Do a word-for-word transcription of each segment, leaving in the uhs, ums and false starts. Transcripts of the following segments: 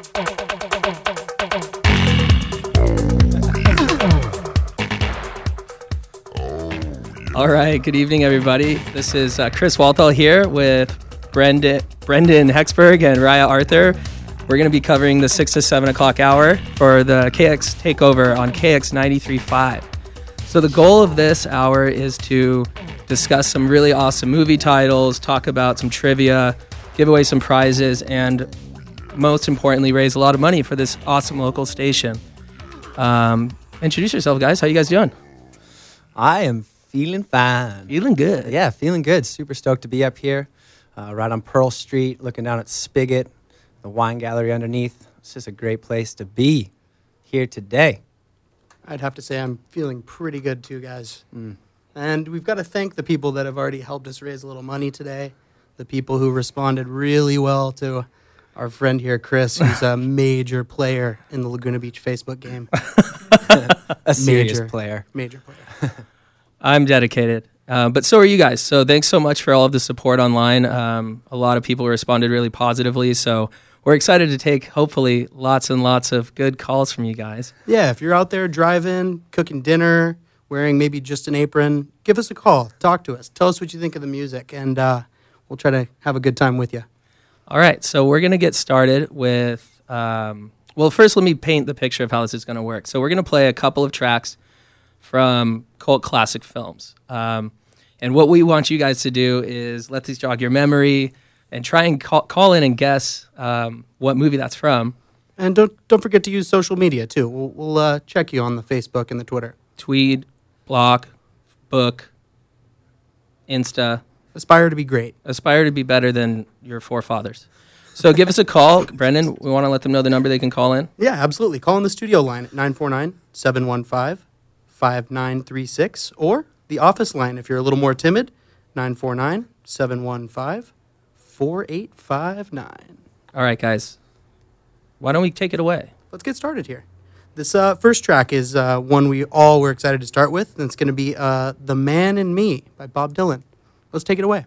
All right, good evening, everybody. This is uh, Chris Walthall here with Brendan, Brendan Hexberg and Raya Arthur. We're going to be covering the six to seven o'clock hour for the K X Takeover on K X ninety-three point five. So the goal of this hour is to discuss some really awesome movie titles, talk about some trivia, give away some prizes, and most importantly, raise a lot of money for this awesome local station. Um, introduce yourself, guys. How you guys doing? I am feeling fine. Feeling good. Yeah, feeling good. Super stoked to be up here, uh, right on Pearl Street, looking down at Spigot, the wine gallery underneath. It's just a great place to be here today. I'd have to say I'm feeling pretty good too, guys. Mm. And we've got to thank the people that have already helped us raise a little money today, the people who responded really well to our friend here, Chris, who's a major player in the Laguna Beach Facebook game. A serious major, player. Major player. I'm dedicated, uh, but so are you guys. So thanks so much for all of the support online. Um, a lot of people responded really positively, so we're excited to take, hopefully, lots and lots of good calls from you guys. Yeah, if you're out there driving, cooking dinner, wearing maybe just an apron, give us a call. Talk to us. Tell us what you think of the music, and uh, we'll try to have a good time with you. All right, so we're going to get started with, um, well, first let me paint the picture of how this is going to work. So we're going to play a couple of tracks from cult classic films. Um, and what we want you guys to do is let these jog your memory and try and call, call in and guess um, what movie that's from. And don't don't forget to use social media, too. We'll, we'll uh, check you on the Facebook and the Twitter. Tweet, Block, Book, Insta. Aspire to be great. Aspire to be better than your forefathers. So give us a call. Brendan, we want to let them know the number they can call in. Yeah, absolutely. Call in the studio line at nine four nine, seven one five, five nine three six, or the office line if you're a little more timid, nine four nine, seven one five, four eight five nine. All right, guys. Why don't we take it away? Let's get started here. This uh, first track is uh, one we all were excited to start with, and it's going to be uh, The Man in Me by Bob Dylan. Let's take it away.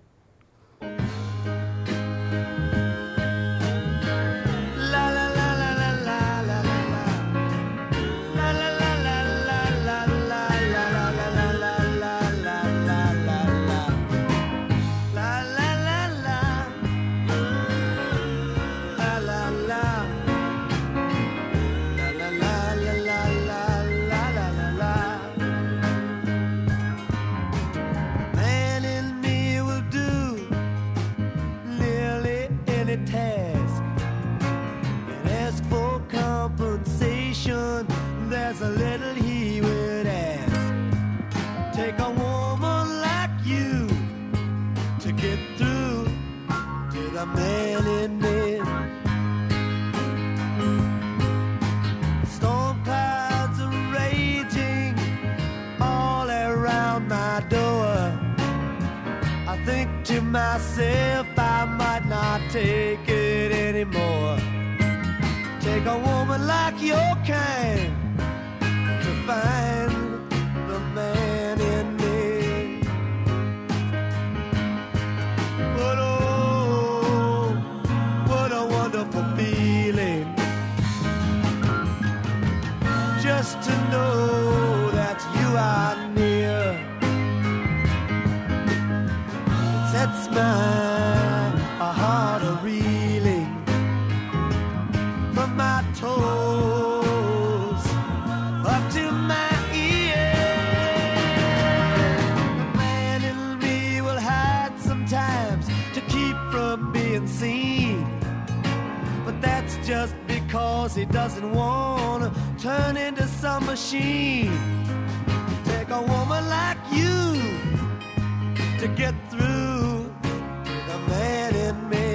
There's a little he would ask. Take a woman like you to get through to the man in me. Storm clouds are raging all around my door. I think to myself I might not take it anymore. Take a woman like your kind to find the man in me. But oh, what a wonderful feeling just to know that you are near. It sets my heart a-reeling from my toes up to my ears. The man in me will hide sometimes to keep from being seen, but that's just because he doesn't want to turn into some machine. Take a woman like you to get through to the man in me.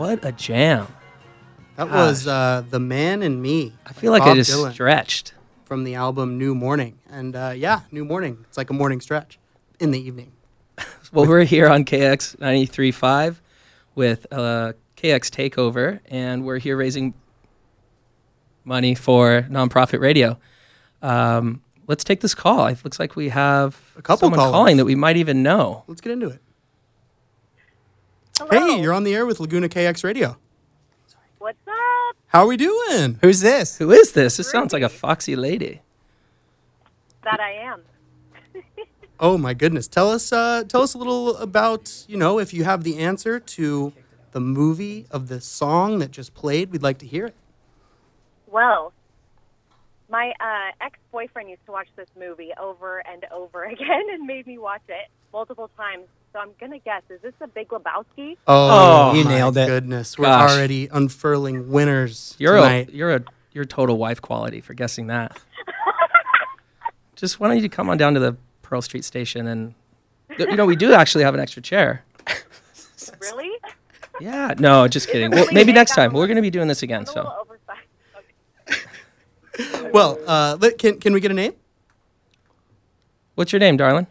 What a jam. That Gosh. was uh, The Man in Me. I feel like Bob I just Dylan stretched. from the album New Morning. And uh, yeah, New Morning. It's like a morning stretch in the evening. Well, we're here on K X ninety-three point five with uh, K X Takeover, and we're here raising money for nonprofit radio. Um, let's take this call. It looks like we have A couple someone callers. calling that we might even know. Let's get into it. Hello. Hey, you're on the air with Laguna K X Radio. What's up? How are we doing? Who's this? Who is this? This sounds like a foxy lady. That I am. Oh my goodness. Tell us uh, tell us a little about, you know, if you have the answer to the movie of the song that just played, we'd like to hear it. Well, my uh, ex-boyfriend used to watch this movie over and over again and made me watch it multiple times. So I'm going to guess, is this The Big Lebowski? Oh, you my nailed it. Goodness, we're Gosh. already unfurling winners You're a tonight. you're a you're total wife quality for guessing that. Just why don't you come on down to the Pearl Street station and you know we do actually have an extra chair. Really? Yeah, no, just kidding. Well, Really maybe big? next I'm time. a We're little- going to be doing this again. I'm a So, little oversized. Okay. Well, uh, let- can can we get a name? what's your name, darling?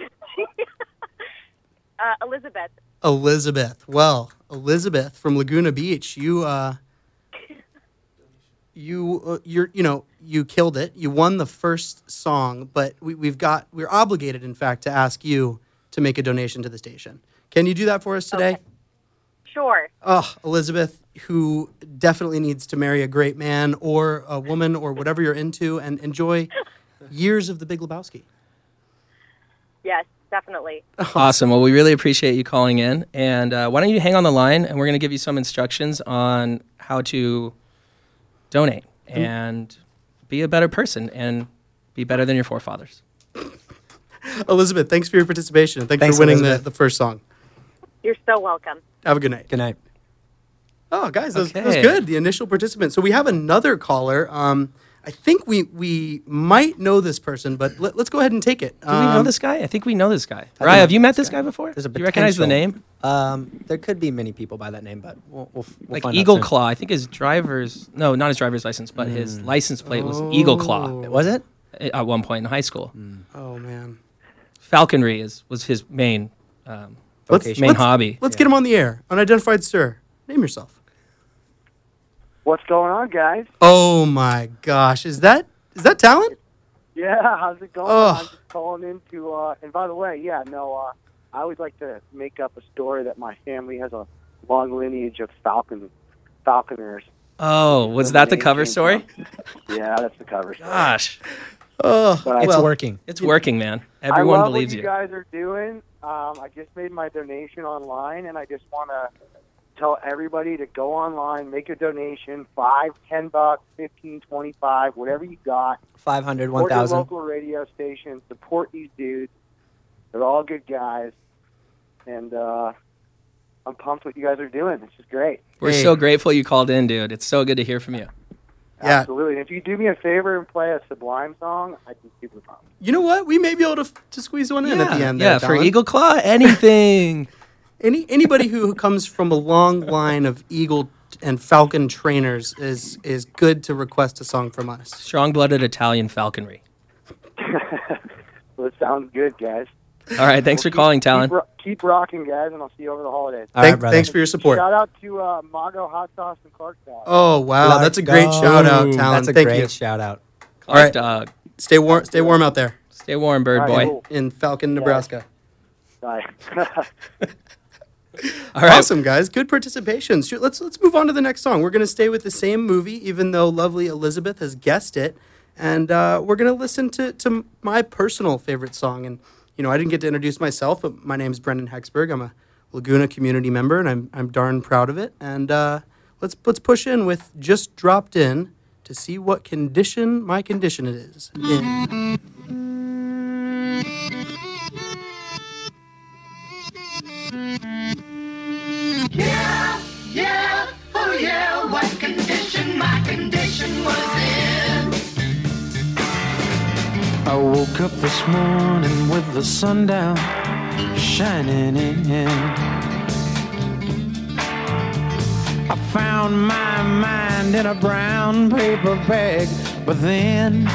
Uh, Elizabeth. Elizabeth. Well, Elizabeth from Laguna Beach, you uh, you uh, you're you know you killed it. You won the first song, but we, we've got we're obligated, in fact, to ask you to make a donation to the station. Can you do that for us today? Okay. Sure. Oh, Elizabeth, who definitely needs to marry a great man or a woman or whatever you're into, and enjoy years of The Big Lebowski. Yes, definitely. Awesome. Well, we really appreciate you calling in. And uh, why don't you hang on the line, and we're going to give you some instructions on how to donate and be a better person and be better than your forefathers. Elizabeth, thanks for your participation, and thanks, Thanks, for winning the, Elizabeth. the first song. You're so welcome. Have a good night. Good night. Oh, guys, that was, that was Okay. good. The initial participant. So we have another caller. Um, I think we we might know this person, but let, let's go ahead and take it. Do we know this guy? I think we know this guy. I Raya, know have you met this this guy before? There's a Do you recognize the potential. name? Um, there could be many people by that name, but we'll, we'll, we'll Like find out Eagle soon. Claw. I think his driver's, no, not his driver's license, but his license plate was Eagle Claw Was it? at one point in high school. Oh man, Falconry is was his main um, let's, Vocation. main let's, hobby. let's get him on the air. Unidentified sir, name yourself. What's going on, guys? Oh my gosh, is that is that talent? Yeah, how's it going? Oh. I'm just calling in to, uh, and by the way, yeah, no, uh, I always like to make up a story that my family has a long lineage of falcon, falconers. Oh, was Where that the name cover came story? from. Yeah, that's the cover story. Gosh, Oh, But I- It's well, working. it's working, man. I Everyone love believes what you, you. guys are doing. Um, I just made my donation online, and I just want to tell everybody to go online, make a donation, five, ten bucks, fifteen, twenty-five, whatever you got. five hundred, Support your one thousand. local radio station. Support these dudes. They're all good guys, and uh, I'm pumped what you guys are doing. This is great. We're Hey. so grateful you called in, dude. It's so good to hear from you. Yeah. Absolutely. And if you do me a favor and play a Sublime song, I'd be super pumped. you know what? We may be able to to squeeze one in at the end. yeah, there, for Talon. Eagle Claw, anything. Any anybody who comes from a long line of eagle and falcon trainers is is good to request a song from us. Strong-blooded Italian falconry. Well, it sounds good, guys. All right, thanks for calling, Talon. Keep, ro- keep rocking, guys, and I'll see you over the holidays. All Thank- right, brother. thanks for your support. Shout out to uh, Mago Hot Sauce and Clarksville. Oh wow, Clark that's a great Dog. shout out, Talon. That's a Thank great you. shout out. Clark All right. Dog. Stay warm. Stay warm out there Stay warm, bird All boy. right, cool. in Falcon, Nebraska. Bye. All right. Awesome, guys. Good participation. Shoot, let's let's move on to the next song. We're going to stay with the same movie, even though lovely Elizabeth has guessed it, and uh, we're going to listen to to my personal favorite song. And you know, I didn't get to introduce myself, but my name's Brendan Hexberg. I'm a Laguna community member, and I'm I'm darn proud of it. And uh, let's let's push in with "Just Dropped In" to see what condition my condition it is in. Yeah, yeah, oh yeah, what condition my condition was in. I woke up this morning with the sun down shining in. I found my mind in a brown paper bag, but then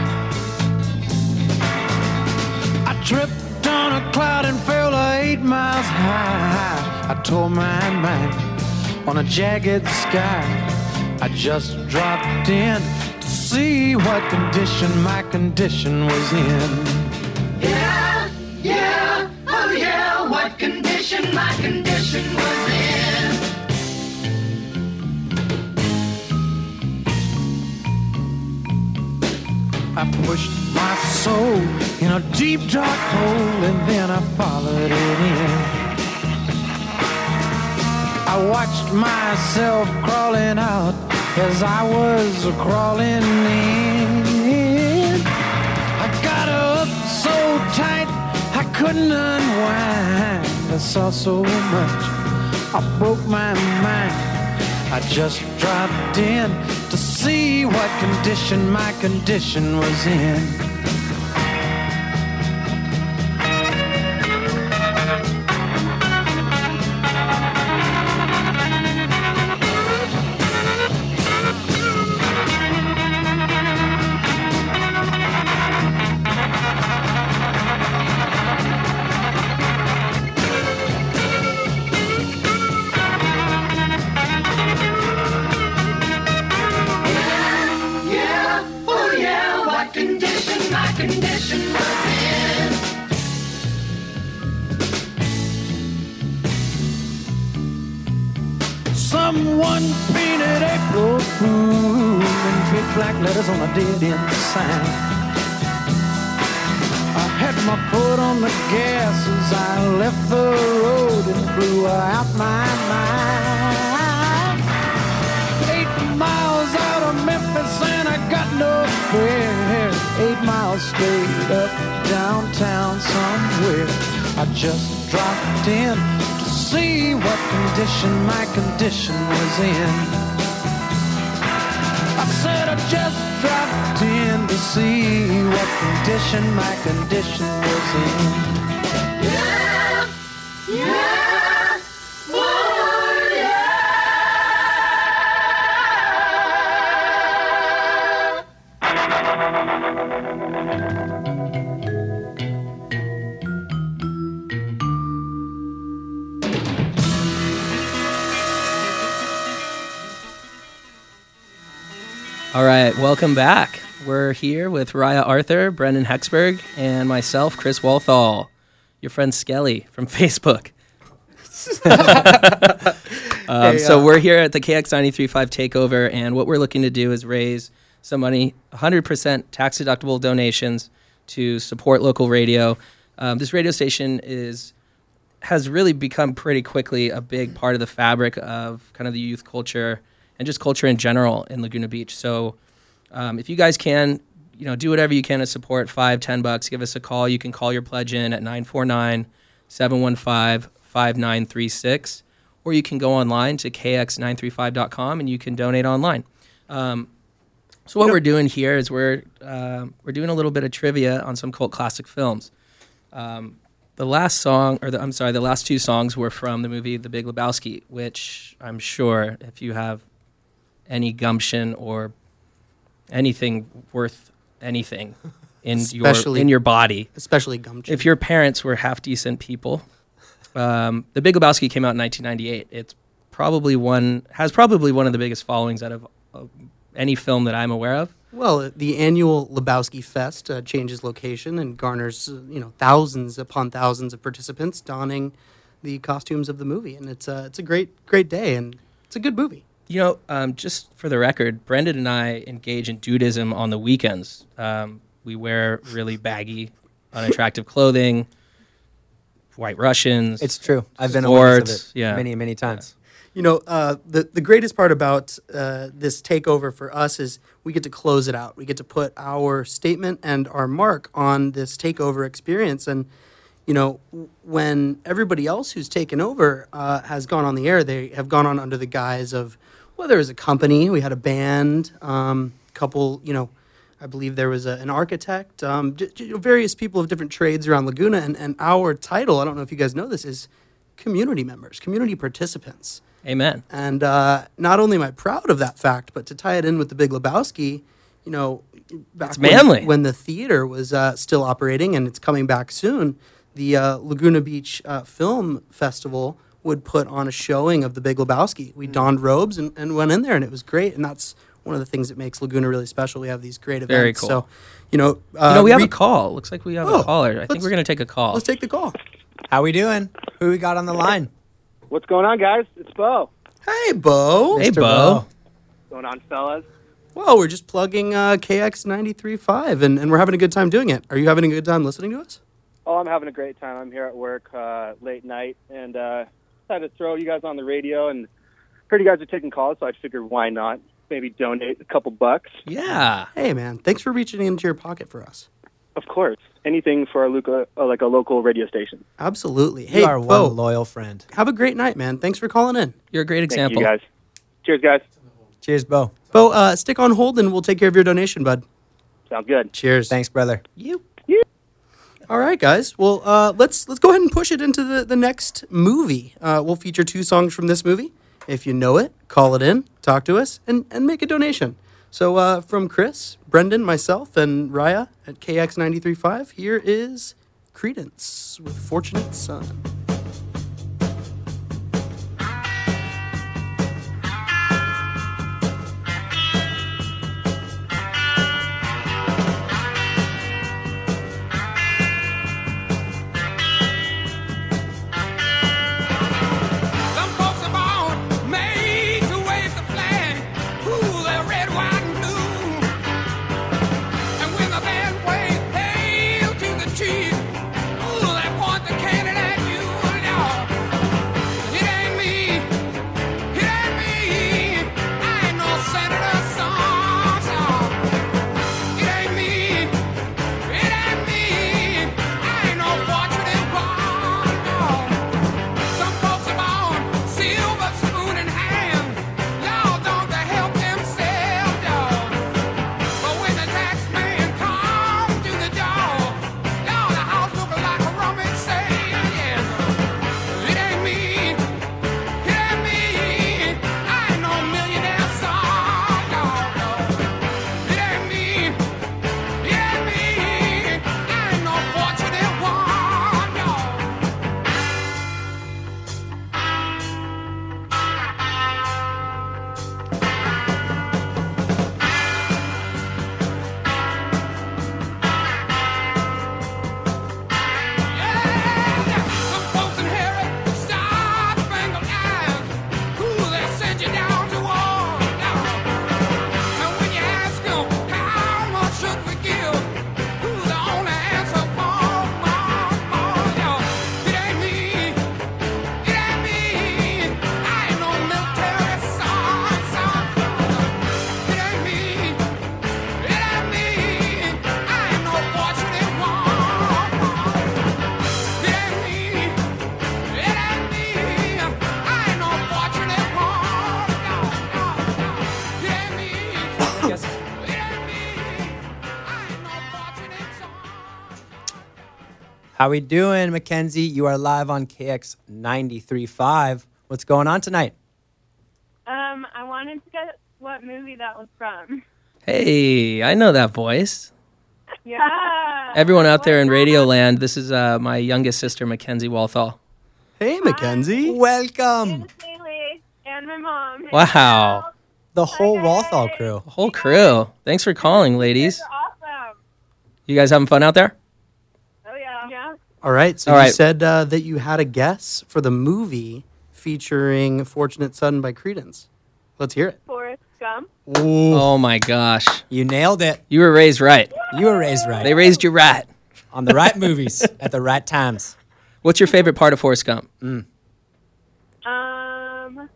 I tripped on a cloud and fell eight miles high. I tore my mind on a jagged sky. I just dropped in to see what condition my condition was in. Yeah, yeah, oh yeah, what condition my condition was in. I pushed my soul in a deep dark hole and then I followed it in. I watched myself crawling out as I was crawling in. I got up so tight I couldn't unwind. I saw so much, I broke my mind. I just dropped in to see what condition my condition was in. Someone painted April Fool in big black letters on a dead-end sign. I had my foot on the gas as I left the road and blew out my mind. Eight miles out of Memphis and I got no spare. Eight miles straight up downtown somewhere. I just dropped in to see what condition my condition was in. I said I just dropped in to see what condition my condition was in. Yeah, yeah, oh yeah. All right, welcome back. We're here with Raya Arthur, Brendan Hexberg, and myself, Chris Walthall, your friend Skelly from Facebook. um, Hey, so uh, we're here at the K X ninety-three point five Takeover, and what we're looking to do is raise some money, one hundred percent tax-deductible donations to support local radio. Um, this radio station is has really become pretty quickly a big part of the fabric of kind of the youth culture and just culture in general in Laguna Beach. So um, if you guys can, you know, do whatever you can to support, five, ten bucks, give us a call. You can call your pledge in at nine four nine, seven one five, five nine three six, or you can go online to k x nine three five dot com and you can donate online. Um, so what we're doing here is we're uh, we're doing a little bit of trivia on some cult classic films. Um, the last song, or the, I'm sorry, the last two songs were from the movie The Big Lebowski, which I'm sure if you have any gumption or anything worth anything in your Especially- in your body, Especially gumption. if your parents were half decent people. Um, the Big Lebowski came out in nineteen ninety-eight. It's probably one has probably one of the biggest followings out of uh, any film that I'm aware of. Well, the annual Lebowski Fest uh, changes location and garners, uh, you know, thousands upon thousands of participants donning the costumes of the movie, and it's a it's a great great day, and it's a good movie. You know, um, just for the record, Brendan and I engage in dudism on the weekends. Um, we wear really baggy, unattractive clothing, White Russians. It's true. I've been a witness sports, of it yeah. many, many times. You know, uh, the the greatest part about uh, this takeover for us is we get to close it out. We get to put our statement and our mark on this takeover experience. And, you know, w- when everybody else who's taken over uh, has gone on the air, they have gone on under the guise of, well, there was a company, we had a band, um, couple, you know, I believe there was a, an architect, um, j- j- various people of different trades around Laguna. And, and our title, I don't know if you guys know this, is community members, community participants. Amen. And uh, not only am I proud of that fact, but to tie it in with the Big Lebowski, you know, back It's manly. When, when the theater was uh, still operating, and it's coming back soon, the uh, Laguna Beach uh, Film Festival would put on a showing of the Big Lebowski. We donned robes and, and went in there, and it was great. And that's one of the things that makes Laguna really special. We have these great events. Very cool. So, you know, uh, you know, we have re- a call. Looks like we have Oh, a caller. I think let's- we're going to take a call. Let's take the call. How we doing? Who we got on the line? What's going on, guys? It's Bo. Hey, Bo. Hey, Mister Bo. What's going on, fellas? Well, we're just plugging uh, K X ninety-three point five, and, and we're having a good time doing it. Are you having a good time listening to us? Oh, I'm having a great time. I'm here at work uh, late night, and uh, decided to throw you guys on the radio, and heard you guys are taking calls, so I figured why not? Maybe donate a couple bucks. Yeah. Hey, man. Thanks for reaching into your pocket for us. Of course. Anything for a local, uh, like a local radio station. Absolutely. Hey, You are Bo, one loyal friend. have a great night, man. Thanks for calling in. You're a great Thank example. you, guys. Cheers, guys. Cheers, Bo. Bo, uh, stick on hold, and we'll take care of your donation, bud. Sounds good. Cheers. Thanks, brother. You. All right, guys. Well, uh, let's let's go ahead and push it into the, the next movie. Uh, we'll feature two songs from this movie. If you know it, call it in, talk to us, and, and make a donation. So uh, from Chris, Brendan, myself, and Raya at K X ninety-three point five, here is Credence with Fortunate Son. Some folks are born made to wave the flag, ooh, they're red, white, and blue. And when the band plays "Hail to the Chief," ooh, they point the cannon at you. Lord, it ain't me, it ain't me. I ain't no senator, son, son. It ain't me, it ain't me. I ain't no fortunate one, no. Some folks are born silver spoon in hand. Y'all don't they help themselves, dog. But when the tax man comes to the door, y'all the house look like a rummage sale, yes. It ain't me, it ain't me. I ain't no millionaire son, dog, no. It ain't me, it ain't me. I ain't no fortunate one, no. Some folks inherit star-spangled eyes. Ooh, they send you down to war. And when you ask them how much should we give, ooh, the only answer more, more, more. Yo, it ain't me, it ain't me. I ain't no military son, son. It ain't me, it ain't me. I ain't no fortunate one. It ain't me, it ain't me. I ain't no fortunate one. No, no, no. It ain't me, it ain't me. I ain't no fortunate son. How we doing, Mackenzie? You are live on K X ninety-three point five. What's going on tonight? Um, I wanted to get what movie that was from. Hey, I know that voice. Yeah. Everyone out there in Radio Land, this is uh, my youngest sister, Mackenzie Walthall. Hey, Mackenzie. Welcome. And Haley and my mom. Hey, Wow. girl. The whole Hey. Walthall crew. The whole crew. Thanks for calling, ladies. You're awesome. You guys having fun out there? Oh yeah. Yeah. All right. So All you right. said uh, that you had a guess for the movie featuring Fortunate Son by Credence. Let's hear it. Forrest Gump. Ooh. Oh my gosh. You nailed it. You were raised right. You were raised right. They raised you right. on the right movies at the right times. What's your favorite part of Forrest Gump? Mm. Um,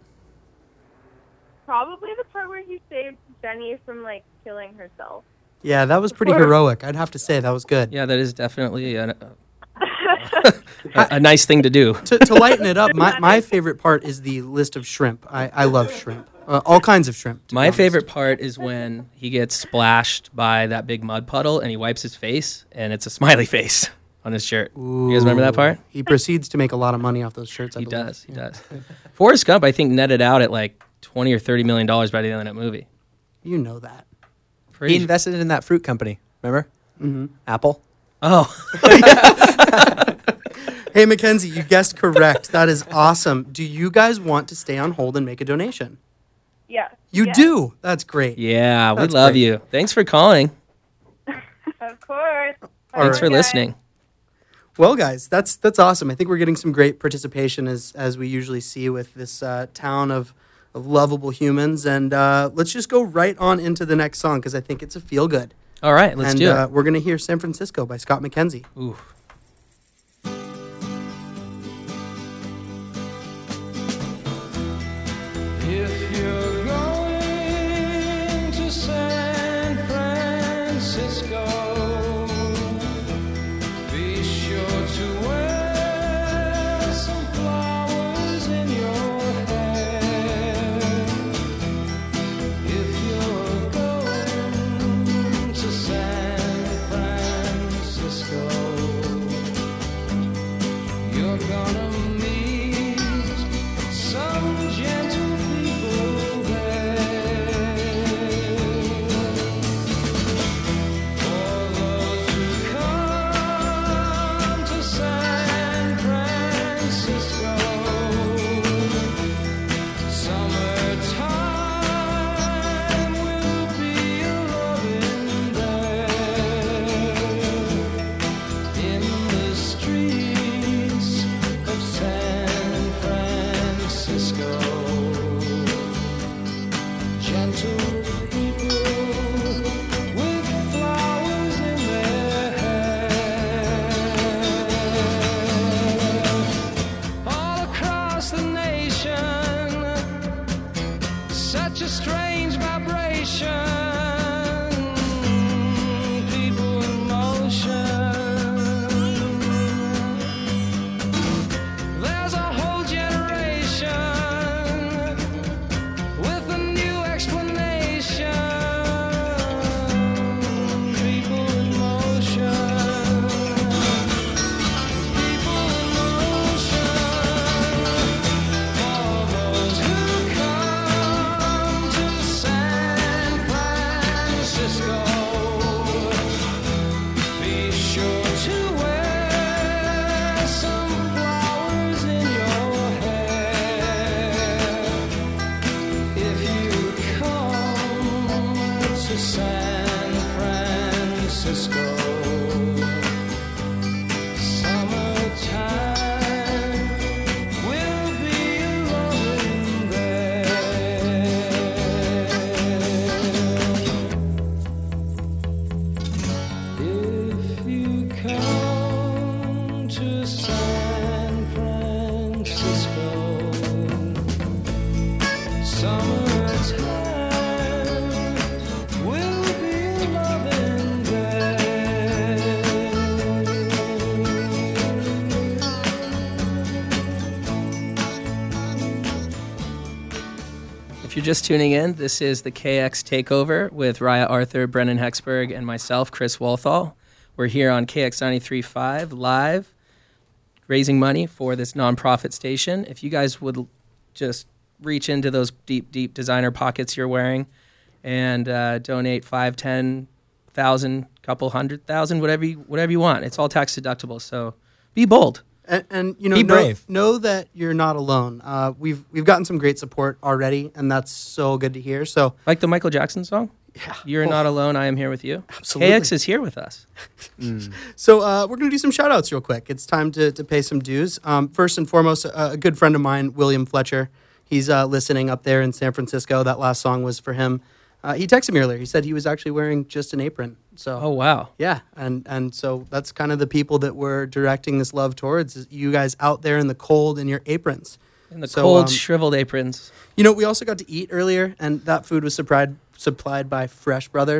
probably the part where he saved Jenny from like killing herself. Yeah, that was pretty heroic. I'd have to say that was good. Yeah, that is definitely a, a, a nice thing to do. to, to lighten it up, my, my favorite part is the list of shrimp. I, I love shrimp. Uh, all kinds of shrimp. to be My honest. favorite part is when he gets splashed by that big mud puddle and he wipes his face and it's a smiley face. on his shirt. You guys remember that part? He proceeds to make a lot of money off those shirts. I He believe. does. He does. Forrest Gump, I think, netted out at like twenty or thirty million dollars by the end of that movie. You know that. Pretty- He invested in that fruit company. Remember? Mm-hmm. Apple. Oh, Hey, Mackenzie, you guessed correct. That is awesome. Do you guys want to stay on hold and make a donation? Yeah. You Yes. do. That's great. yeah, we That's love great. you. Thanks for calling. Of course. Thanks for right. listening. Well, guys, that's that's awesome. I think we're getting some great participation as as we usually see with this uh, town of of lovable humans. And uh, let's just go right on into the next song because I think it's a feel good. All right, let's and, do uh, it. We're gonna hear "San Francisco" by Scott McKenzie. Ooh. If you're going to San Francisco, be sure to wear some flowers in your hair. If you're going to San Francisco, you're gonna meet some gentle people there. For those who come to San Francisco, summertime will be a-loving there. In the streets of San Francisco, gentle people with flowers in their hair. All across the nation, such a strange vibration. People in motion. There's a whole generation with a new explanation. People in motion. People in motion. For those who come to San Francisco, be sure to wear some flowers in your hair. If you come to San Francisco, summertime will be a-loving there. If you come to San Francisco, summertime will be a-loving there. If you're just tuning in, this is the K X Takeover with Raya Arthur, Brendan Hexberg, and myself, Chris Walthall. We're here on K X ninety-three point five live, raising money for this nonprofit station. If you guys would l- just reach into those deep, deep designer pockets you're wearing and uh, donate five, ten thousand, couple hundred thousand, whatever you, whatever you want. It's all tax deductible, so be bold. And, and you know, Be know, brave. know that you're not alone. Uh, we've we've gotten some great support already, and that's so good to hear. So, Like the Michael Jackson song? yeah, You're Oh, not alone, I am here with you. Absolutely. K X is here with us. So uh, we're going to do some shout outs real quick. It's time to, to pay some dues. Um, first and foremost, a, a good friend of mine, William Fletcher. He's uh, listening up there in San Francisco. That last song was for him. Uh, he texted me earlier. He said he was actually wearing just an apron. So Oh, wow. yeah, and and so that's kind of the people that we're directing this love towards. Is you guys out there in the cold in your aprons. In the So, cold, um, shriveled aprons. You know, we also got to eat earlier, and that food was supplied supplied by Fresh Brothers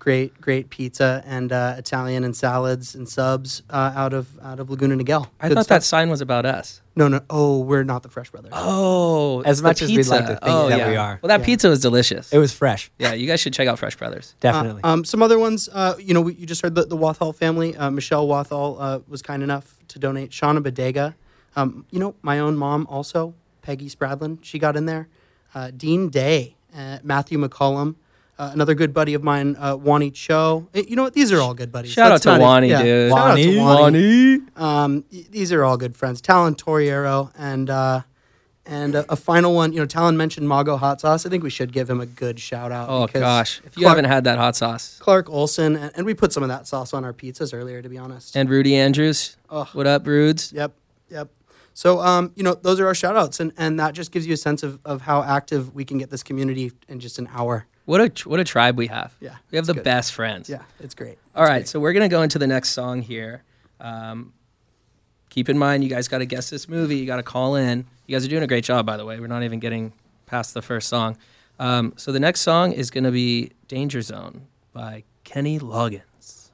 great, great pizza and uh, Italian and salads and subs uh, out of out of Laguna Niguel. I Good thought stuff. that sign was about us. No, no. Oh, we're not the Fresh Brothers. Oh, As it's much the as we'd pizza. like to think oh, that yeah. we are. Well, that Yeah. pizza was delicious. It was fresh. Yeah, you guys should check out Fresh Brothers. Definitely. Uh, um, some other ones, uh, you know, we, you just heard the, the Wathall family. Uh, Michelle Wathall uh, was kind enough to donate. Shauna Bodega. Um, you know, my own mom also, Peggy Spradlin, she got in there. Uh, Dean Day, uh, Matthew McCullum, uh, another good buddy of mine, uh, Wani Cho. Eh, You know what? These are all good buddies. Shout That's out to not Wani, yeah, dude. Shout out to Wani. Wani. Um, y- these are all good friends. Talon Torriero and uh, and a, a final one. You know, Talon mentioned Mago Hot Sauce. I think we should give him a good shout out. Oh, because gosh. If you Clark- haven't had that hot sauce. Clark Olson, and, and we put some of that sauce on our pizzas earlier, to be honest. And Rudy Andrews. Oh. What up, Rudes? Yep, yep. So, um, you know, those are our shout outs, and, and that just gives you a sense of, of how active we can get this community in just an hour. What a what a tribe we have. Yeah, We have it's the good. best friends. Yeah, it's great. All It's right, great. so we're going to go into the next song here. Um, keep in mind, you guys got to guess this movie. You got to call in. You guys are doing a great job, by the way. We're not even getting past the first song. Um, so the next song is going to be Danger Zone by Kenny Loggins.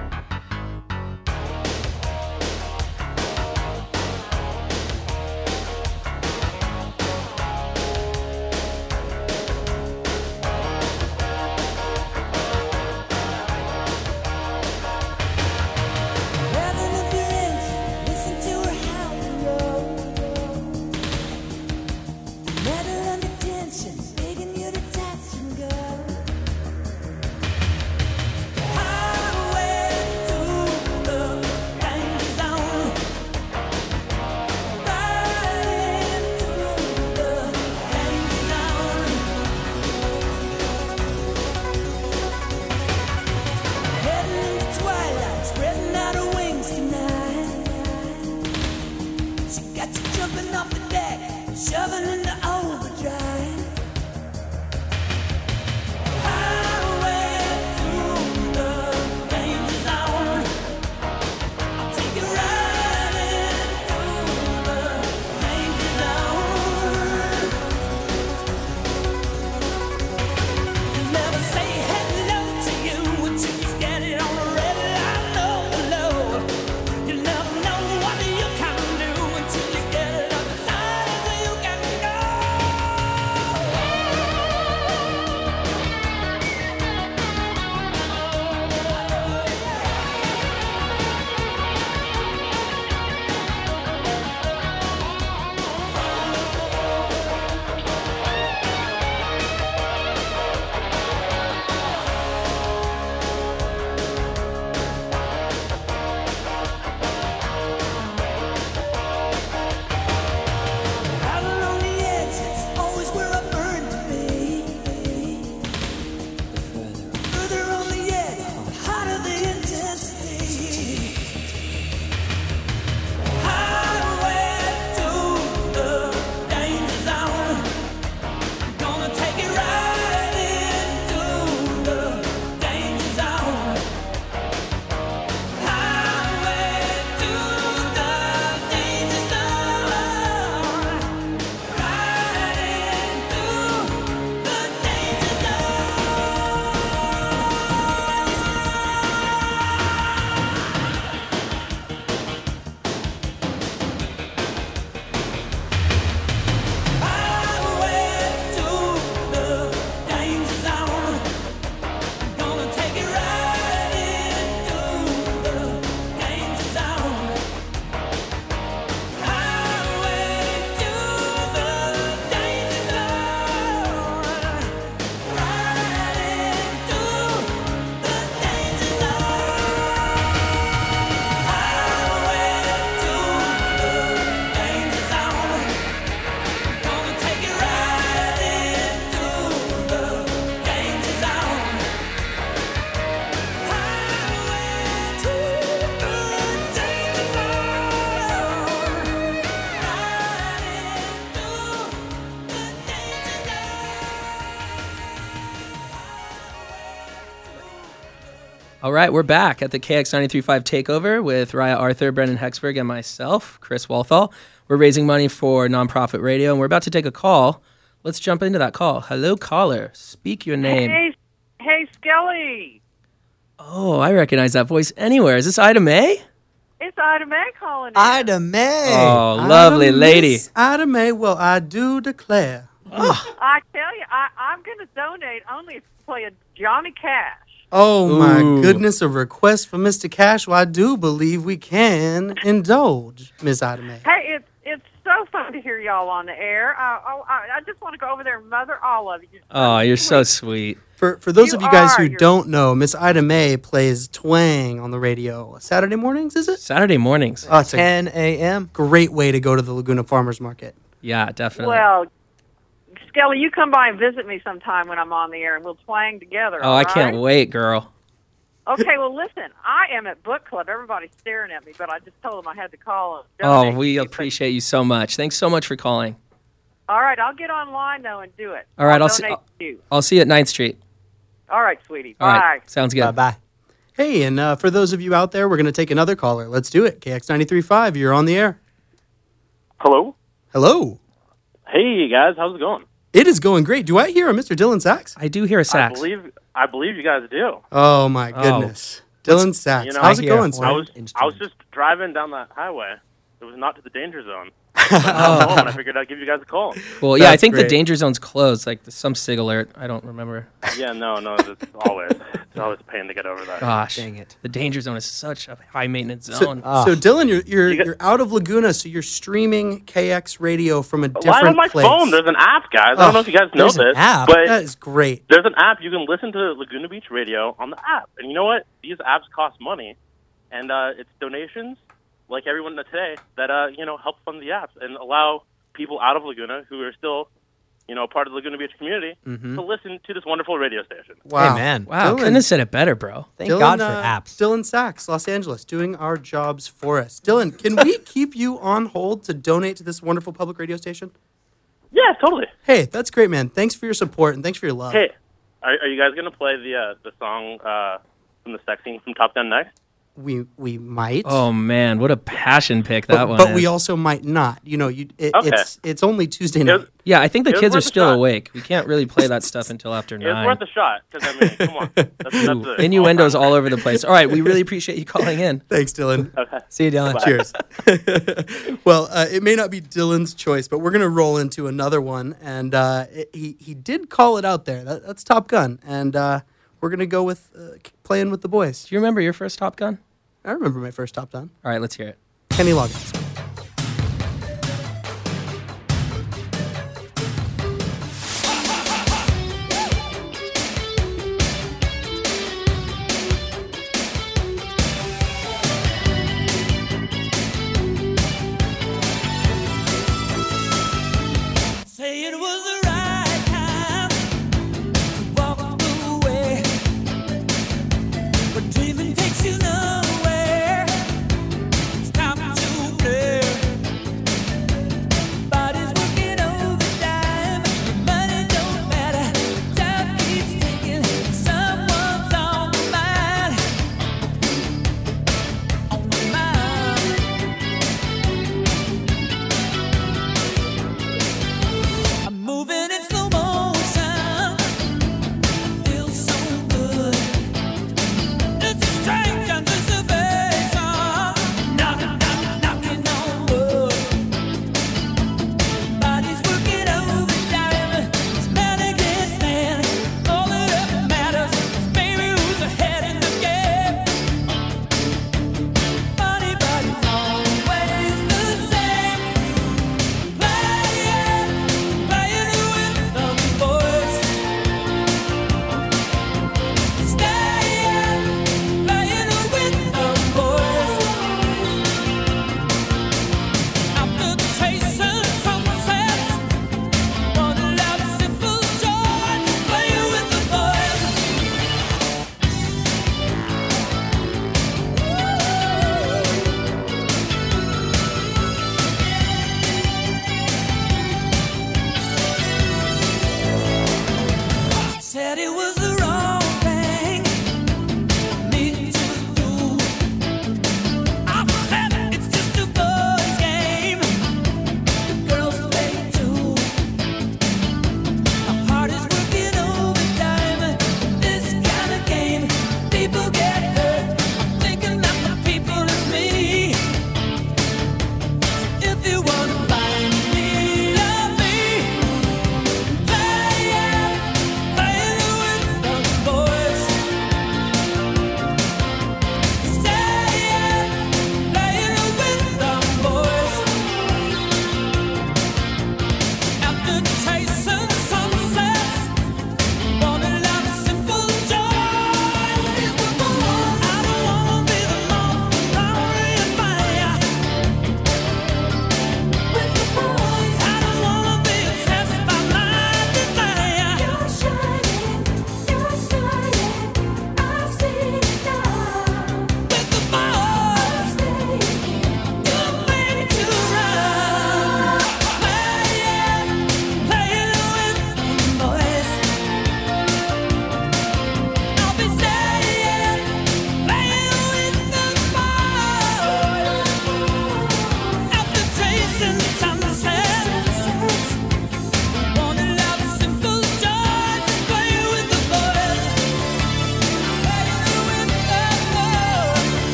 Shoving into overdrive. All right, we're back at the K X ninety-three point five Takeover with Raya Arthur, Brendan Hexberg, and myself, Chris Walthall. We're raising money for nonprofit radio, and we're about to take a call. Let's jump into that call. Hello, caller. Speak your name. Hey, hey, Skelly. Oh, I recognize that voice anywhere. Is this Ida Mae? It's Ida Mae calling in. Ida Mae. Oh, lovely Ida lady. Miss Ida Mae, well, I do declare. I tell you, I, I'm going to donate only if you play a Johnny Cash. Oh, my Ooh. goodness, a request for Mister Cash. Well, I do believe we can indulge, Miss Ida Mae. Hey, it's it's so fun to hear y'all on the air. I, I, I just want to go over there and mother all of you. Oh, you're so sweet. For for those You of you guys are, who you're- don't know, Miss Ida Mae plays twang on the radio Saturday mornings, is it? Saturday mornings. Oh, it's a ten a.m. great way to go to the Laguna Farmers Market. Yeah, definitely. Well, Skelly, you come by and visit me sometime when I'm on the air, and we'll twang together. oh, all I can't right? wait, girl. Okay, well, listen, I am at book club. Everybody's staring at me, but I just told them I had to call. And Oh, donate. we appreciate you so much. Thanks so much for calling. All right, I'll get online, though, and do it. All right, I'll see- donate to you. I'll see you at ninth Street. All right, sweetie. All Bye. right, sounds good. Bye-bye. Hey, and uh, for those of you out there, we're going to take another caller. Let's do it. K X ninety-three point five, you're on the air. Hello. Hello. Hey guys, how's it going? It is going great. Do I hear a Mister Dylan Sachs? I do hear a I sax. believe I believe you guys do. Oh, my Oh. goodness. Dylan Sachs. You know, How's I it hear going, a sir? I horn. was I instrument. was just driving down that highway. It was not to the danger zone. But I'm home, and I figured I'd give you guys a call. Well, yeah, I That's think great. the danger zone's closed. Like some sig alert. I don't remember. Yeah, no, no, it's always it's always a pain to get over that. Gosh, Dang it. the danger zone is such a high maintenance So, zone. Ah. so Dylan, you're you're, You got- you're out of Laguna, so you're streaming K X radio from a Why different on my place. phone? There's an app, guys. I don't know if you guys know There's an this, app? but That is great. there's an app you can listen to Laguna Beach Radio on the app. And you know what? These apps cost money, and uh, it's donations, like everyone today, that uh, you know help fund the apps and allow people out of Laguna who are still, you know, part of the Laguna Beach community to listen to this wonderful radio station. Wow. Hey, man. Wow, Dylan- couldn't have said it better, bro. Thank Dylan, God for uh, apps. Dylan Sachs, Los Angeles, doing our jobs for us. Dylan, can we keep you on hold to donate to this wonderful public radio station? Yeah, totally. Hey, that's great, man. Thanks for your support and thanks for your love. Hey, are, are you guys gonna play the uh, the song uh, from the sex scene from Top Gun next? We we might. Oh man, what a passion pick that but, one but is. we also might not. You know, you it, Okay. it's it's only Tuesday It night. was, yeah, I think the It was kids are worth a still shot. awake. We can't really play that stuff until after it was nine. worth a shot because I mean, come on, that's, that's Ooh, the innuendos all-time- all over the place. All right, we really appreciate you calling in. Thanks, Dylan. Okay. See you, Dylan. Cheers. Well, uh, it may not be Dylan's choice, but we're going to roll into another one. And uh, it, he, he did call it out there. That, that's Top Gun. And uh, we're going to go with uh, playing with the boys. Do you remember your first Top Gun? I remember my first Top Gun. All right, let's hear it. Kenny Loggins. Say it was the right time to walk away, but dreaming takes you nowhere. It's time to play.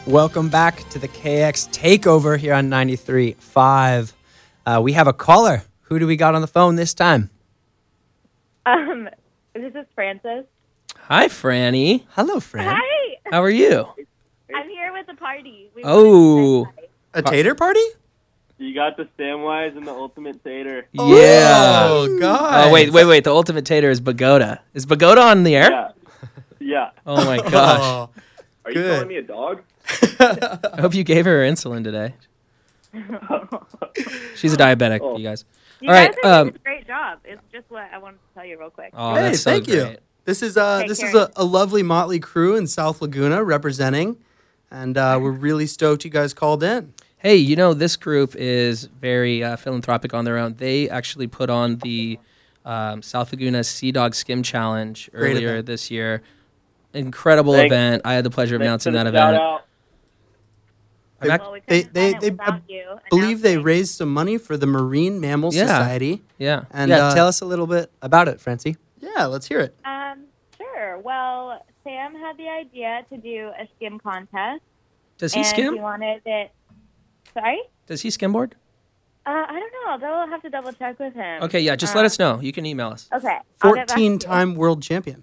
Welcome back to the K X Takeover here on ninety-three point five. Uh, we have a caller. Who do we got on the phone this time? Um, this is Francis. Hi, Franny. Hello, Fran. Hi. How are you? I'm here with a party. We Oh. A tater party? You got the Samwise and the Ultimate Tater. Yeah. Oh, God. Oh, wait, wait, wait. The ultimate tater is Bagoda. Is Bagoda on the air? Yeah. Yeah. Oh, my gosh. Oh, Are you good. calling me a dog? I hope you gave her insulin today. She's a diabetic, Oh. you guys. You All guys right. are Um, doing a great job. It's just what I wanted to tell you real quick. oh, Hey, that's so thank you. great. This is uh, Take this care. is a, a lovely Motley crew in South Laguna representing, and uh, we're really stoked you guys called in. Hey, you know, this group is very uh, philanthropic on their own. They actually put on the um, South Laguna Sea Dog Skim Challenge Great earlier event. this year. Incredible Thanks. event. I had the pleasure of Thanks announcing for that the shout event. out. They, Well, we they, couldn't they, have they done it I without you believe they announcing. raised some money for the Marine Mammal Yeah. Society. Yeah. And yeah, uh, tell us a little bit about it, Francie. yeah, let's hear it. Um, sure. Well, Sam had the idea to do a skim contest. Does he and skim? He wanted it. Sorry? Does he skimboard? Uh, I don't know. I'll have to double check with him. Okay, yeah, just Uh, let us know. You can email us. Okay. I'll get back to you. fourteen-time world champion.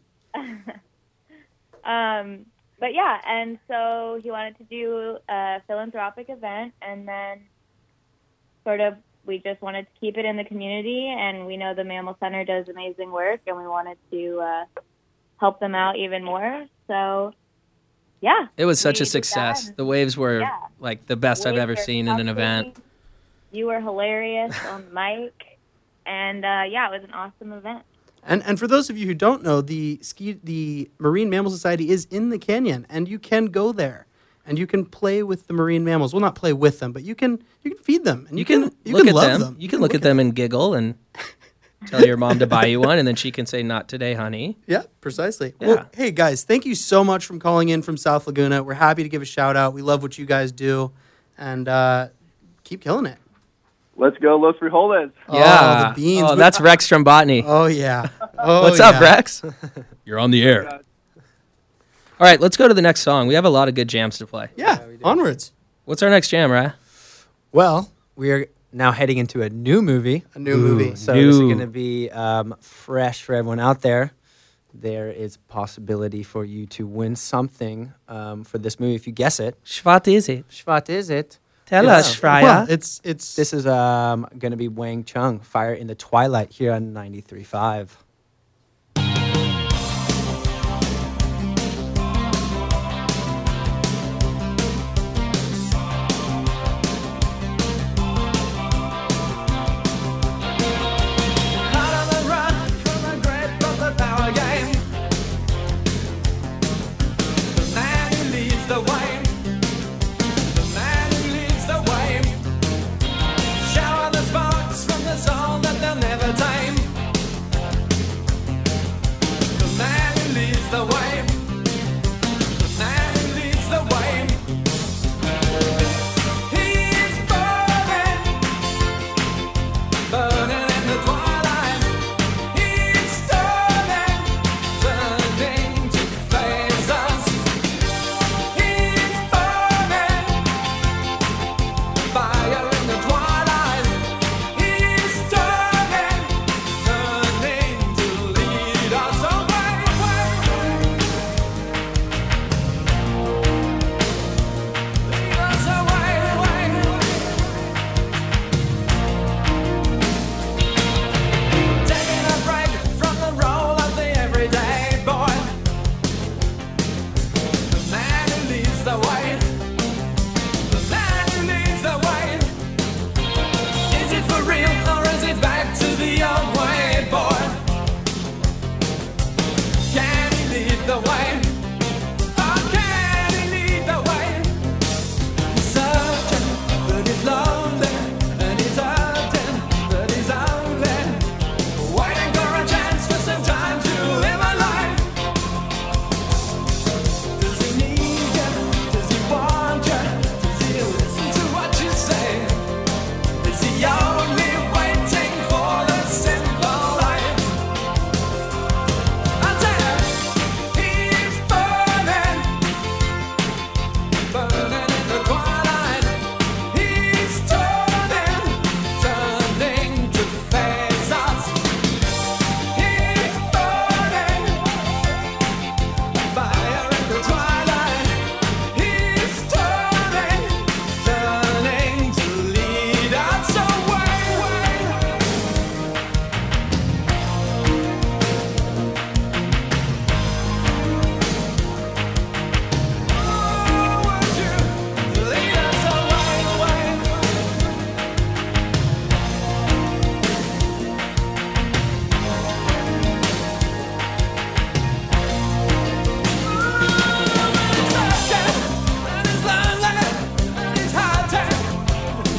Um, but yeah, and so he wanted to do a philanthropic event, and then sort of we just wanted to keep it in the community, and we know the Mammal Center does amazing work, and we wanted to uh, help them out even more. So, yeah. It was such we a did success. that, and The waves were Yeah. like the best I've waves ever were seen in an event. amazing. You were hilarious on the mic, and uh, yeah, it was an awesome event. And and for those of you who don't know, the ski the Marine Mammal Society is in the canyon, and you can go there and you can play with the marine mammals. Well, not play with them, but you can you can feed them and you, You can, you look can at love them. them. You can look at them and giggle and tell your mom to buy you one, and then she can say, "Not today, honey." Yeah, precisely. Yeah. Well, hey guys, thank you so much for calling in from South Laguna. We're happy to give a shout out. We love what you guys do, and uh, keep killing it. Let's go, Los Frijoles. Yeah. Oh, the beans. Oh, that's Rex Strombotny. Oh yeah. Oh, What's up, yeah. Rex? You're on the air. All right, let's go to the next song. We have a lot of good jams to play. Yeah, onwards. What's our next jam, Ryan? Well, we're now heading into a new movie. A new movie. So this is New. going to be um, fresh for everyone out there. There is a possibility for you to win something um, for this movie if you guess it. What is it? What is it? Tell Yeah. us, Freya. Well, it's it's This is um, going to be Wang Chung, Fire in the Twilight, here on ninety-three point five. Out on the run from the great brother power game. The man who leads the way. The man who leads the way. Shower the sparks from the soul that they'll never tame.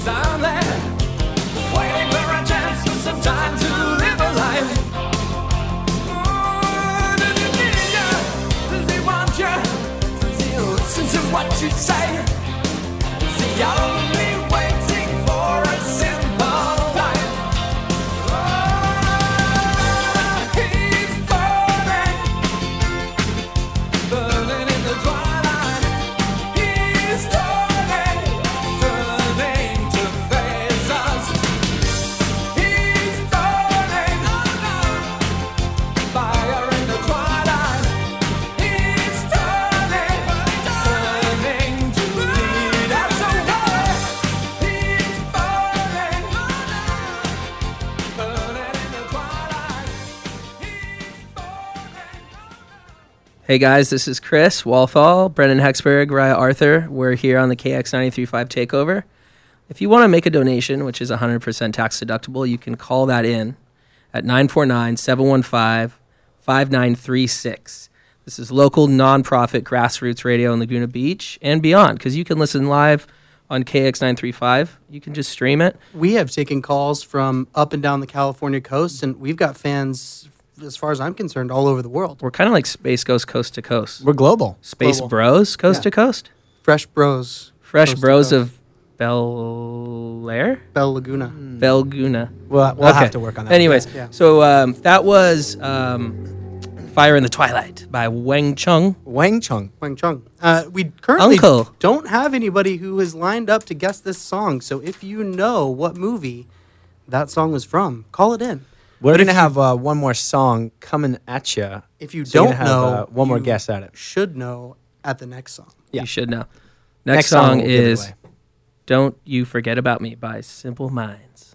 down there, waiting for a chance for some time to live a life. Oh, does he need you? Does he want you? Does he listen to what you say? Is he only waiting for a simple life? Oh, he's burning, burning in the twilight. He's turning, turning to face us. He's burning, fire in the twilight. He's turning, turning to lead us away. He's burning, burning in the twilight. Hey guys, this is Chris Walthall, Brendan Hexberg, Raya Arthur. We're here on the K X ninety-three point five Takeover. If you want to make a donation, which is one hundred percent tax deductible, you can call that in at nine four nine, seven one five, five nine three six. This is local nonprofit grassroots radio in Laguna Beach and beyond, because you can listen live on K X nine three five. You can just stream it. We have taken calls from up and down the California coast, and we've got fans, as far as I'm concerned, all over the world. We're kind of like Space Ghost Coast to Coast. We're global. Space Global. Bros Coast Yeah. to Coast. Fresh Bros. Fresh Coast to Bros coast. of Bel Air? Bell Laguna. Belguna. We'll, we'll have to work on that. Anyways, Yeah. so um, that was um, Fire in the Twilight by Wang Chung. Wang Chung. Wang Chung. Uh, we currently Uncle. don't have anybody who has lined up to guess this song. So if you know what movie that song was from, call it in. We're But going to if you- have uh, one more song coming at you. If you So you're don't gonna have, know, uh, one more you guess at it. Should know at the next song. Yeah. You should know. Next Next, song song, will give it is away. Don't You Forget About Me by Simple Minds.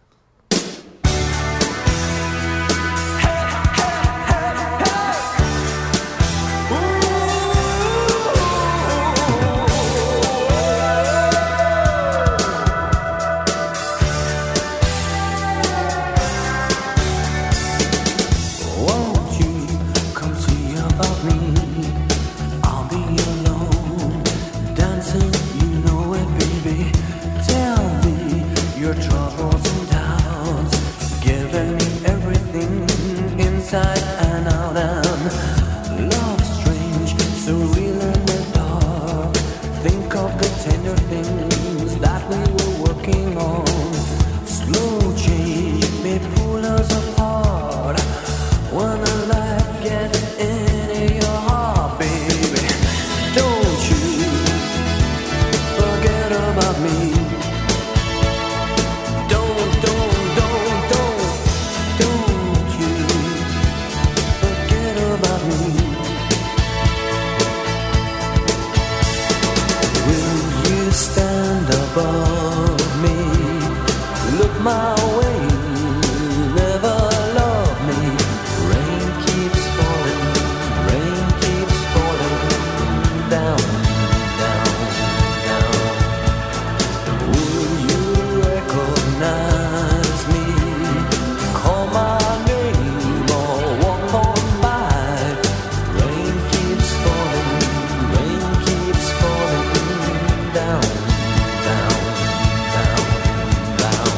Won't you come see about me? I'll be alone, dancing, you know it, baby. Tell me your troubles and doubts, giving me everything inside and out. And love strange, so real in the dark. Think of the tender things that we were working on. Slow change may pull us apart. When the light gets into your heart, baby, don't you forget about me. Don't, don't, don't, don't, don't you forget about me. Will you stand above me? Look my way, never love me. Rain keeps falling, rain keeps falling down, down, down. Will you recognize me? Call my name or walk on by. Rain keeps falling, rain keeps falling down, down, down, down.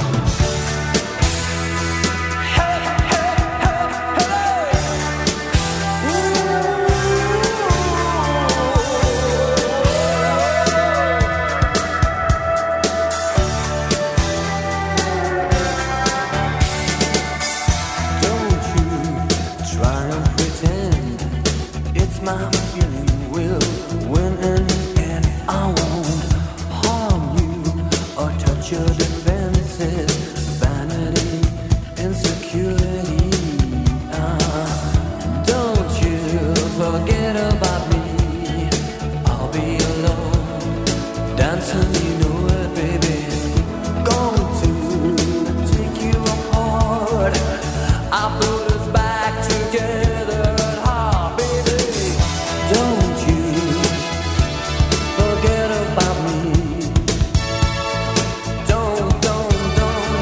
Don't you try and pretend it's my feeling will win in the end. I won't harm you or touch your defenses, vanity, insecurity. Ah, don't you forget about me. I'll be alone, dancing, you know it, baby. Going to take you apart. I put us back together at heart, baby. Don't you forget about me. Don't, don't, don't,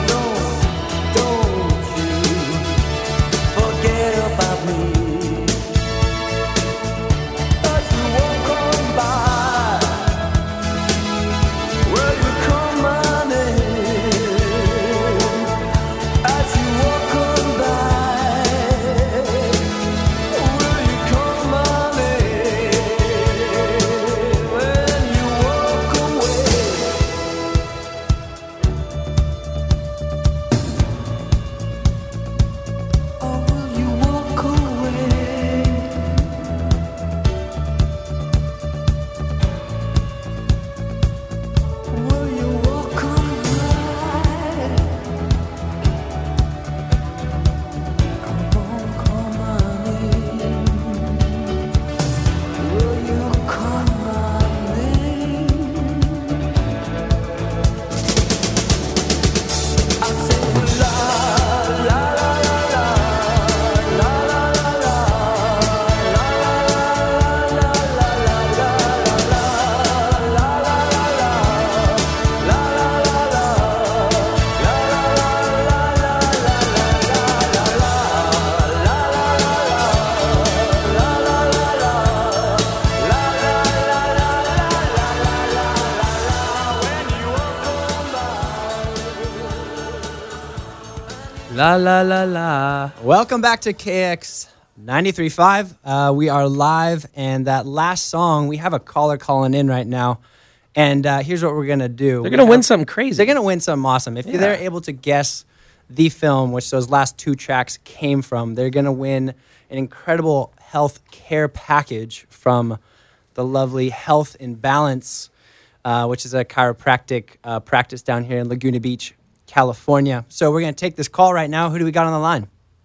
La la la la. Welcome back to K X ninety-three point five. Uh, we are live, and that last song, we have a caller calling in right now. And uh, here's what we're going to do. They're going to win something crazy. They're going to win something awesome. If Yeah. they're able to guess the film, which those last two tracks came from, they're going to win an incredible health care package from the lovely Health in Balance, uh, which is a chiropractic uh, practice down here in Laguna Beach, California. So we're going to take this call right now. Who do we got on the line?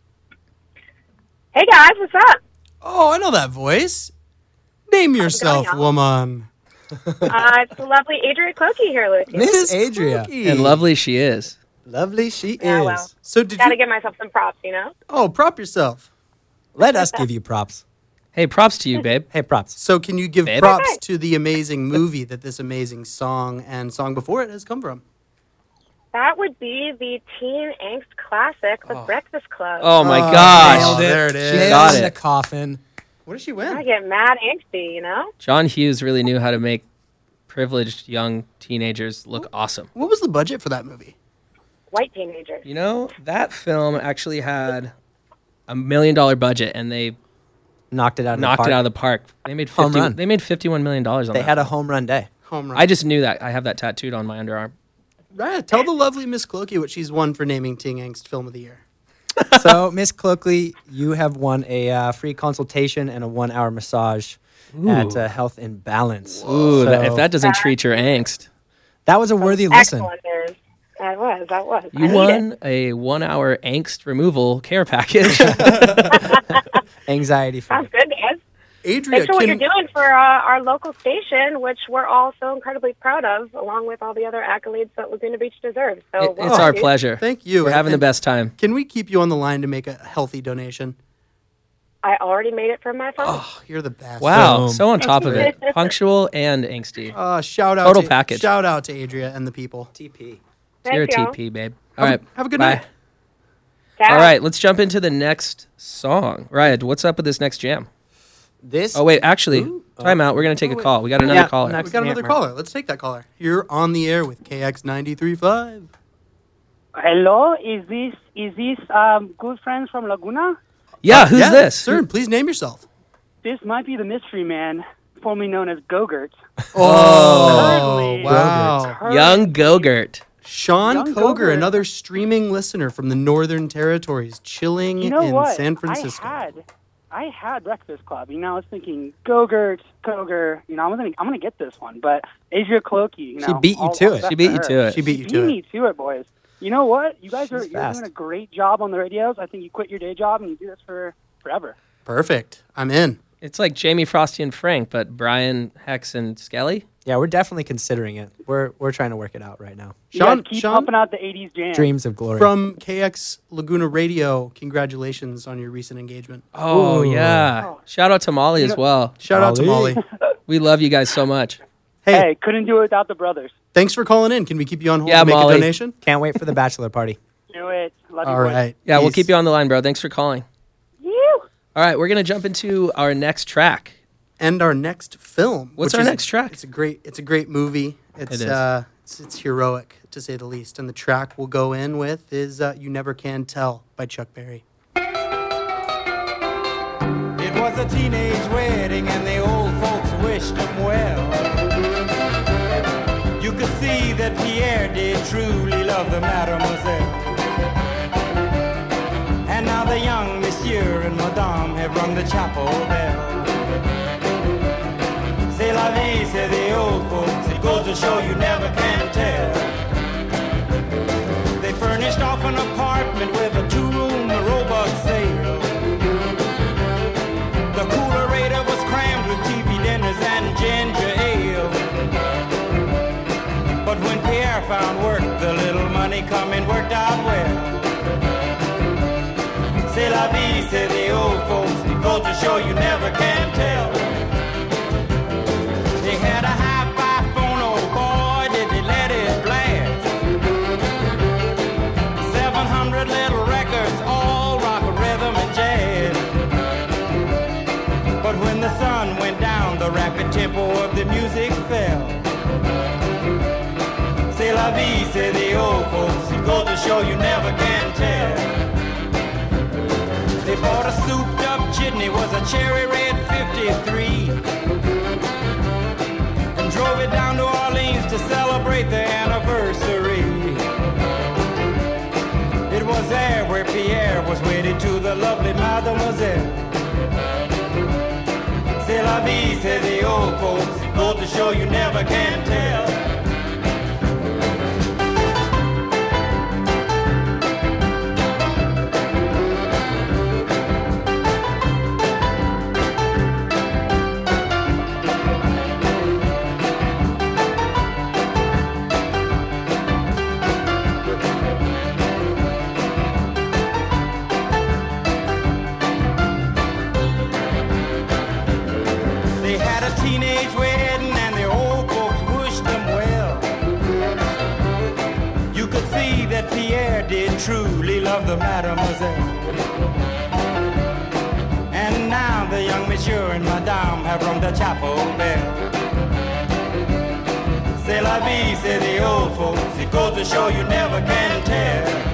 Hey guys, what's up? Oh, I know that voice. Name yourself, going, woman. uh, it's the lovely Adria Clokey here with you. Miss Adria. And lovely she is. Lovely she Yeah, is. well, So did Gotta you? give myself some props, you know? Oh, prop yourself. Let us give you props. Hey, props to you, babe. Hey, props. So can you give Babe? props Okay. to the amazing movie that this amazing song and song before it has come from? That would be the teen angst classic, The Breakfast Club. Oh my Oh, gosh. nailed it. There it is. She Nail got in the it. coffin. What did she I win? get mad angsty, you know? John Hughes really knew how to make privileged young teenagers look awesome. What was the budget for that movie? White teenagers. You know, that film actually had a million dollar budget and they Knocked it out of knocked the park. it out of the park. They made Home fifty, run. they made fifty-one million dollars on They that. had a home run day. Home run. I just knew that. I have that tattooed on my underarm. Right. Tell the lovely Miss Clokey what she's won for naming Teen Angst Film of the Year. So, Miss Clokely, you have won a uh, free consultation and a one-hour massage at uh, Health in Balance. Ooh, So, that, if that doesn't treat your angst. that was a worthy listen. Excellent news. That was, that was. I You need won it. a one hour angst removal care package. Anxiety free. Sounds good, guys. Adria, Thanks for what can, you're doing for uh, our local station, which we're all so incredibly proud of, along with all the other accolades that Laguna Beach deserves. So, It- well it's our done, pleasure. thank you. We're having the And best time. Can we keep you on the line to make a healthy donation? I already made it from my phone. Oh, you're the best. Wow, Boom. so on top of it. Punctual and angsty. Uh, shout out Total to, package. Shout out to Adria and the people. T P. It's your Thanks, y'all. T P, babe. All Have a- right. have a good bye. night. Ciao. All right, let's jump into the next song. Ryan, what's up with this next jam? This. Oh, wait, actually, time out. We're going to take Oh, a wait. call. We got another Yeah, caller. next. We got another Hammer. caller. Let's take that caller. You're on the air with K X ninety-three point five. Hello, is this is this um, good friends from Laguna? Yeah, who's yeah, this? Sir, please name yourself. This might be the mystery man, formerly known as Gogurt. Oh, Currently- wow. Currently- Young Gogurt. Sean Young Koger, Gogurt. another streaming listener from the Northern Territories, chilling You know in what? San Francisco. I had I had Breakfast Club. You know, I was thinking Gogurt, Koger. You know, I'm gonna I'm gonna get this one, but Asia Clokey. You know, She beat you all- to all it. best She beat for you her. to it. She beat you Beat to me it. to it, boys. You know what? You guys are She's you're fast. doing a great job on the radios. I think you quit your day job and you do this for forever. Perfect. I'm in. It's like Jamie, Frosty, and Frank, but Brian, Hex, and Skelly. Yeah, we're definitely considering it. We're we're trying to work it out right now. You Sean, guys keep Sean pumping out the eighties jam. Dreams of glory. from K X Laguna Radio, congratulations on your recent engagement. Oh, Ooh. yeah. Shout out to Molly as well. Shout out to Molly. Molly. We love you guys so much. Hey, Hey, couldn't do it without the brothers. thanks for calling in. Can we keep you on hold Yeah, to make Molly. a donation? Can't wait for the bachelor party. Do it. Love you, All boys. right. Yeah, we'll Peace. keep you on the line, bro. Thanks for calling. You. All right, we're going to jump into our next track. And our next film. What's which our is- next track? It's a great. It's a great movie. It's It is. uh, it's, it's heroic to say the least. And the track we'll go in with is uh, "You Never Can Tell" by Chuck Berry. It was a teenage wedding and the old folks wished him well. You could see that Pierre did truly love the mademoiselle. And now the young monsieur and madame have rung the chapel bell. C'est la vie, say the old folks. It goes to show you never can tell. They furnished off an apartment with a two-room robot sale. The coolerator was crammed with T V dinners and ginger ale. But when Pierre found work, the little money coming worked out well. C'est la vie, say the old folks. It goes to show you never can tell. They had a hi-fi phone, oh boy, did they let it blast. Seven hundred little records, all rock, rhythm, and jazz. But when the sun went down, the rapid tempo of the music fell. C'est la vie, say the old folks. It goes to show you never can tell. cherry red fifty-three and drove it down to Orleans to celebrate the anniversary. It was there where Pierre was wedded to the lovely Mademoiselle. C'est la vie, say the old folks, go to show you never can tell. Teenage wedding and the old folks wished them well. You could see that Pierre did truly love the mademoiselle. And now the young monsieur and madame have rung the chapel bell. C'est la vie, say the old folks, it goes to show you never can tell.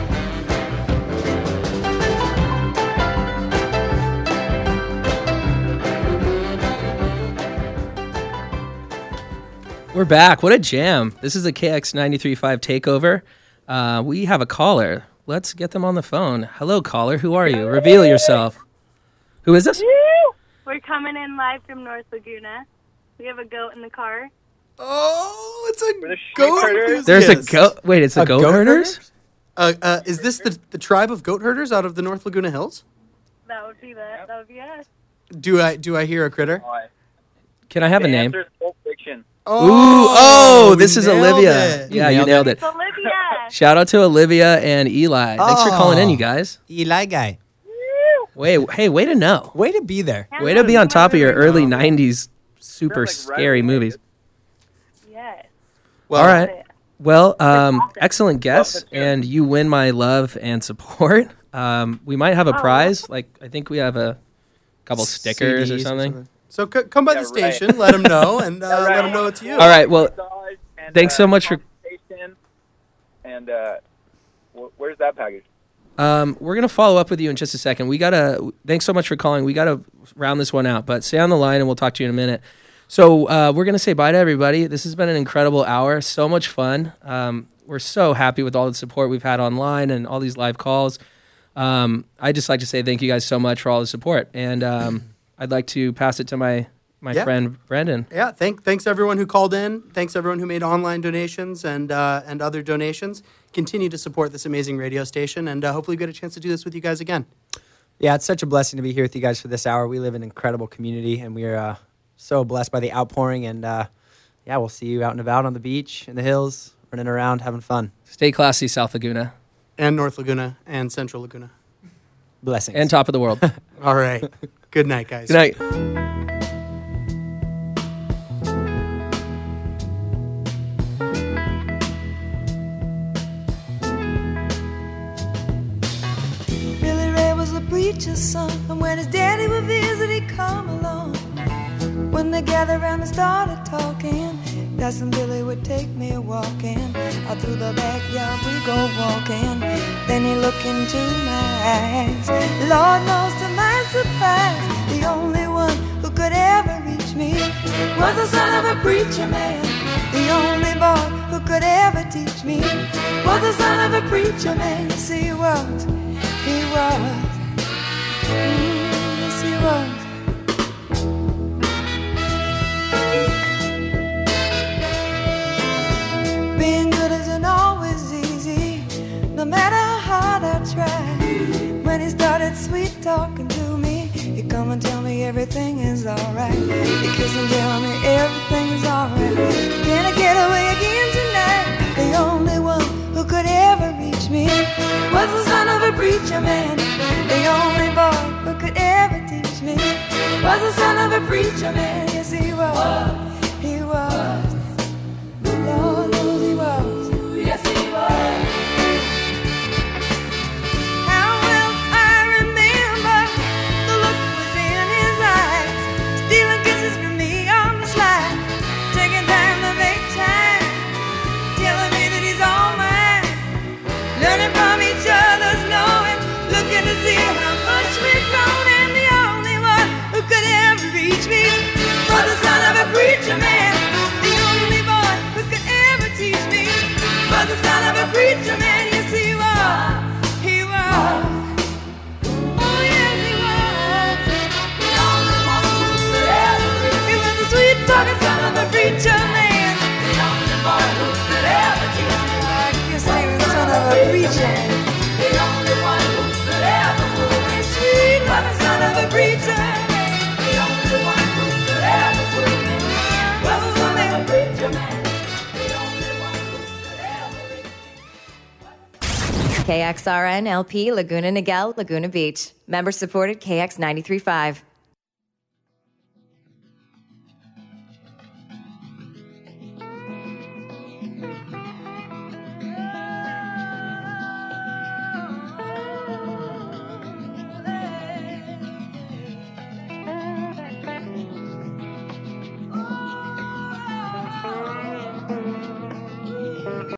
We're back. What a jam. This is the K X ninety-three point five takeover. Uh, we have a caller. Let's get them on the phone. Hello, caller. Who are you? Reveal yourself. Who is this? We're coming in live from North Laguna. We have a goat in the car. Oh, it's a goat herders. There's a goat. Wait, it's a, A goat, goat herders? Uh, uh, is this the, the tribe of goat herders out of the North Laguna Hills? That would be that. That would be us. Do I do I hear a critter? Can I have the a name? answer is Pulp Fiction. Oh, Ooh, oh, we this is nailed Olivia. it. Yeah, You you nailed nailed it. it. It's Olivia. Shout out to Olivia and Eli. Thanks for calling in, you guys. Eli guy. Wait, hey, way to know. Way to be there. Way to be on top of your early nineties super scary movies. Yes. All right. Well, um, excellent guess, and you win my love and support. Um, we might have a prize. Like, I think we have a couple stickers or C Ds or something. something. So c- come by the station, let them know, and uh, let them know it's you. All right. Well, thanks so much for. And uh, wh- where's that package? Um, we're gonna follow up with you in just a second. We gotta. Thanks so much for calling. We gotta round this one out, but stay on the line and we'll talk to you in a minute. So uh, we're gonna say bye to everybody. This has been an incredible hour. So much fun. Um, we're so happy with all the support we've had online and all these live calls. Um, I just like to say thank you guys so much for all the support, and um, I'd like to pass it to my my Yeah. friend Brandon. Yeah, thank, thanks everyone who called in. Thanks everyone who made online donations and uh, and other donations. Continue to support this amazing radio station, and uh, hopefully we get a chance to do this with you guys again. Yeah, it's such a blessing to be here with you guys for this hour. We live in an incredible community, and we are uh, so blessed by the outpouring. And uh, yeah, we'll see you out and about on the beach, in the hills, running around, having fun. Stay classy, South Laguna. And North Laguna and Central Laguna. Blessings. And top of the world. All right. Good night, guys. Good night. Billy Ray was the preacher's son, and when his daddy would visit, he'd come along. When they gathered around and started talking, Cousin Billy would take me walking. Out through the backyard we go walking. Then he looked into my eyes. Lord knows to my surprise, the only one who could ever reach me was the son of a preacher man. The only boy who could ever teach me was the son of a preacher man. Yes, he was. He was. Mm, yes, he was. Being good isn't always easy, no matter how hard I try. When he started sweet talking to me, he'd come and tell me everything is alright. He'd kiss and tell me everything is alright. Can I get away again tonight? The only one who could ever reach me was the son of a preacher man. The only boy who could ever teach me was the son of a preacher man. Yes, he was. He was. Lord knows he was. Yes, he was. How well I remember the look was in his eyes, stealing kisses from me on the slide, taking time to make time, telling me that he's all mine, learning from each other's knowing, looking to see how much we've grown, and the only one who preacher man, yes he was. He was. Oh yes he was. The only one who could ever reach. He was the sweet talking son of a preacher man. The only boy who could ever teach me. I guess he was son of a preacher. The only one who could ever fool me. Sweet talking son of a preacher. The only one who could ever fool me. Was the son of a preacher man. K X R N L P Laguna Niguel, Laguna Beach. Member supported K X ninety-three point five.